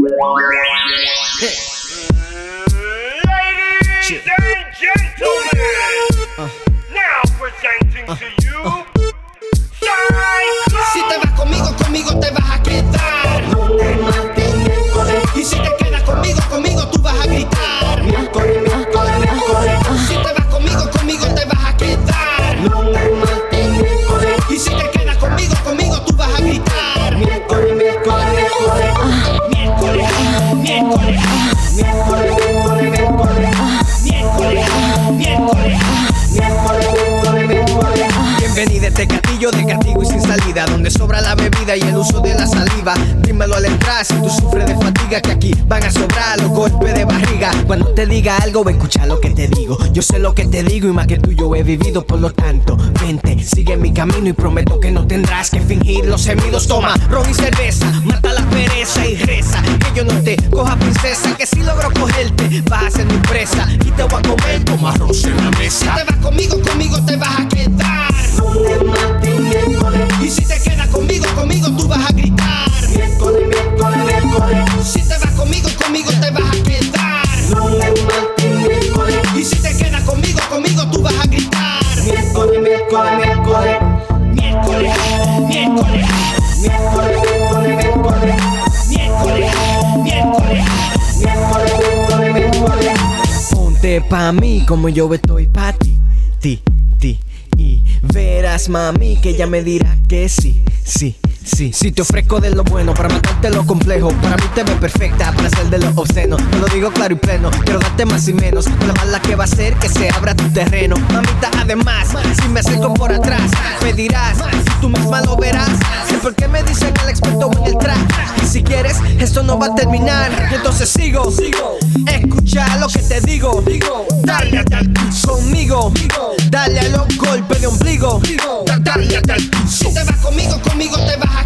Ladies and gentlemen, now presenting to you Cyclone. Si te vas conmigo, conmigo te vas a quedar. Lunes, martes, miércoles. Y si te quedas conmigo, conmigo tú vas a gritar. Miércoles, miércoles, miércoles. Si te vas conmigo, conmigo te vas a quedar. Lunes, martes, miércoles. Y si te quedas conmigo, conmigo tú vas a gritar. Miércoles, miércoles, miércoles. Miércoles, miércoles. Miércoles, miércoles, miércoles. Miércoles, miércoles. Miércoles, miércoles, miércoles. Bienvenida a este castillo de castigo y sin salida, donde sobra la bebida y el uso de la saliva. Dímelo al entrar si tú sufres de fatiga, que aquí van a sobrar los golpes de barriga. Cuando te diga algo, ve a escuchar lo que te digo. Yo sé lo que te digo y más que tú yo he vivido. Por lo tanto, vente, sigue mi camino y prometo que no tendrás que fingir los gemidos. Toma ron y cerveza, mata la pereza y reza que yo no te coja princesa, que si logro cogerte vas a ser mi presa y te voy a comer como arroz en la mesa. Si te vas conmigo, conmigo te vas a quedar. Lunes, martes, miércoles. Y si te quedas conmigo, conmigo tú vas a gritar. Miércoles, miércoles, miércoles. Si te vas conmigo, conmigo te vas a quedar. Lunes, martes, miércoles. Y si te quedas conmigo, conmigo tú vas a gritar. Miércoles, miércoles, miércoles. Miércoles, miércoles. Miércoles, miércoles, miércoles. Miércoles, miércoles. Miércoles, miércoles, miércoles. Ponte pa' mí como yo estoy pa' ti. Y verás, mami, que ella me dirá que sí. Si te ofrezco de lo bueno para matarte lo complejo, para mí te ves perfecta para hacer de lo obsceno. Te lo digo claro y pleno, quiero darte más y menos. Lo mala que va a ser que se abra tu terreno. Mamita, además, si me acerco por atrás, me dirás, tú misma lo verás. ¿Por qué me dicen el experto en el track? Y si quieres, esto no va a terminar. Entonces sigo. Escucha lo que te digo. Dale conmigo. Dale a los golpes de ombligo. Dale. Si te vas conmigo, conmigo te vas a